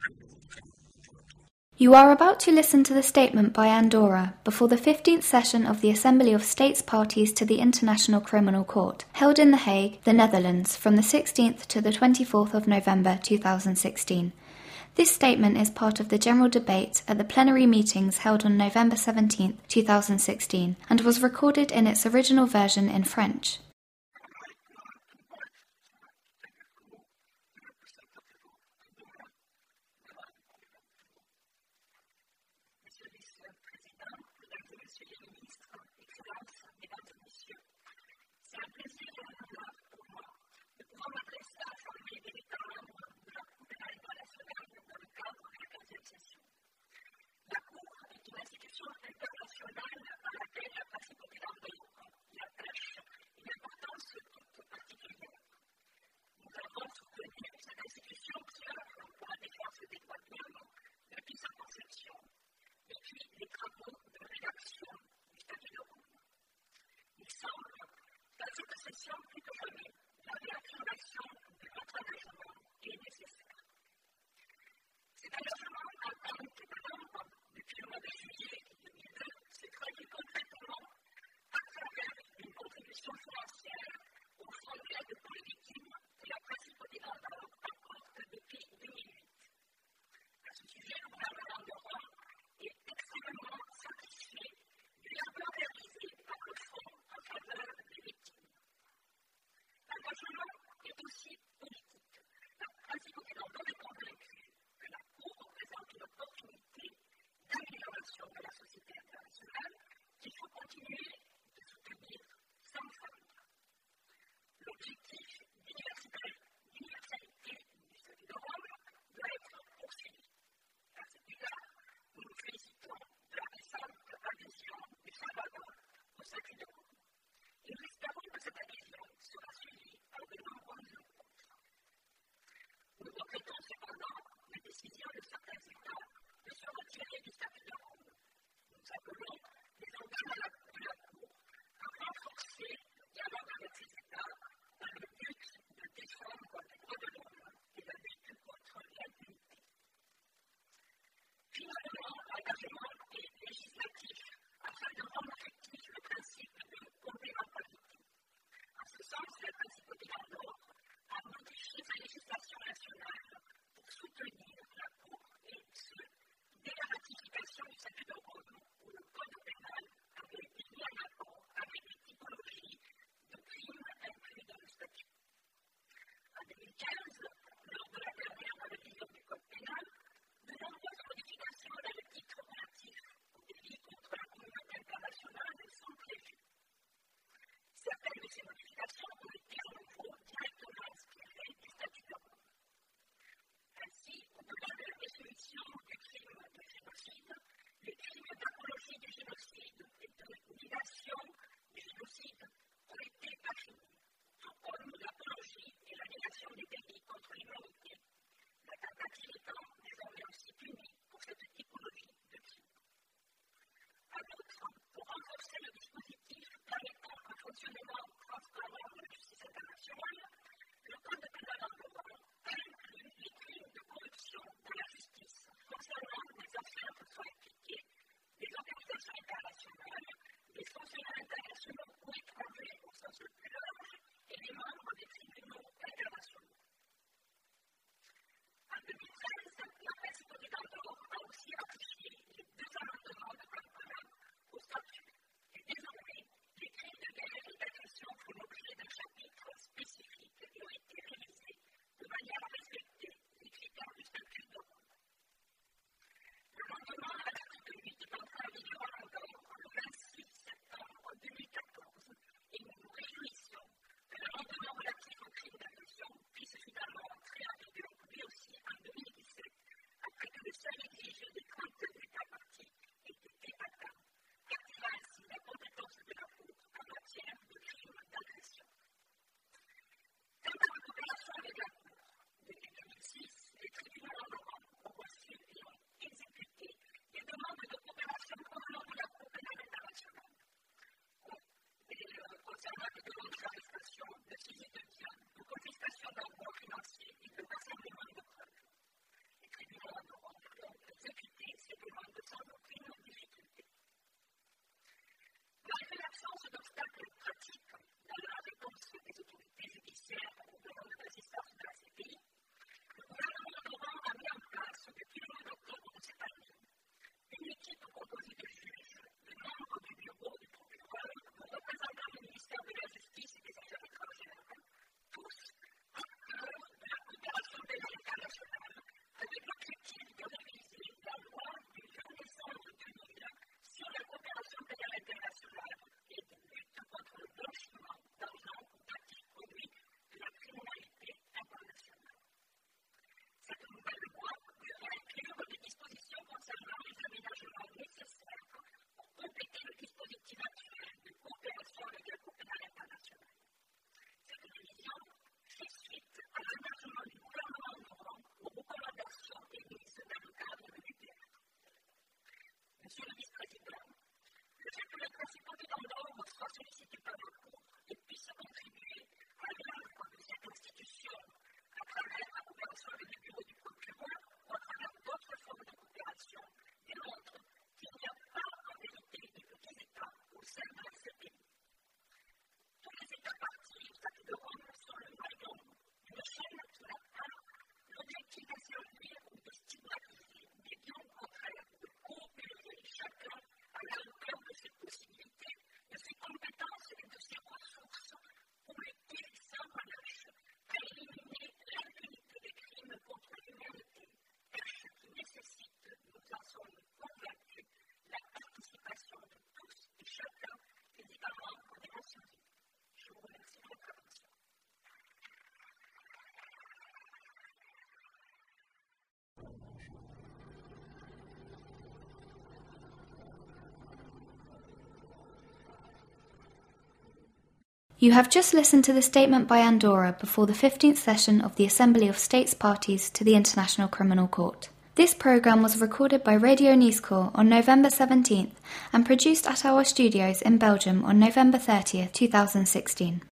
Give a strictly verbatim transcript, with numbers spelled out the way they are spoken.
You are about to listen to the statement by Andorra before the fifteenth session of the Assembly of States Parties to the International Criminal Court, held in The Hague, the Netherlands, from the sixteenth to the twenty-fourth of November two thousand sixteen. This statement is part of the general debate at the plenary meetings held on November seventeenth, two thousand sixteen, and was recorded in its original version in French. Monsieur le vice-président, le fait que la principauté d'Andorre soit sollicitée par le cours et puisse contribuer à l'œuvre de cette institution à travers la coopération avec le bureau du procureur ou à travers d'autres formes de coopération démontre qu'il n'y a pas en vérité de petits États au sein de la C P I. Tous les États partis au statut de Rome sont le maillon d'une chaîne qui n'a pas l'objectif d'asservir ou de stigmatiser, mais bien au contraire de coopérer chacun à la hauteur de ses possibilités, de ses compétences et de ses ressources pour lutter sans relâche à éliminer l'impunité des crimes contre l'humanité, tâche qui nécessite, nous en sommes convaincus, la participation de tous et chacun des États membres des Nations Unies. Je vous remercie de votre attention. You have just listened to the statement by Andorra before the fifteenth session of the Assembly of States Parties to the International Criminal Court. This programme was recorded by Radio Nicecore on November seventeenth and produced at our studios in Belgium on November thirtieth, two thousand sixteen.